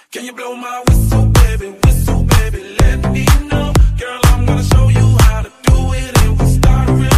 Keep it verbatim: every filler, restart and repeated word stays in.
Can you blow my whistle, baby, whistle, baby, let me know. Girl, I'm gonna show you how to do it, and we'll start real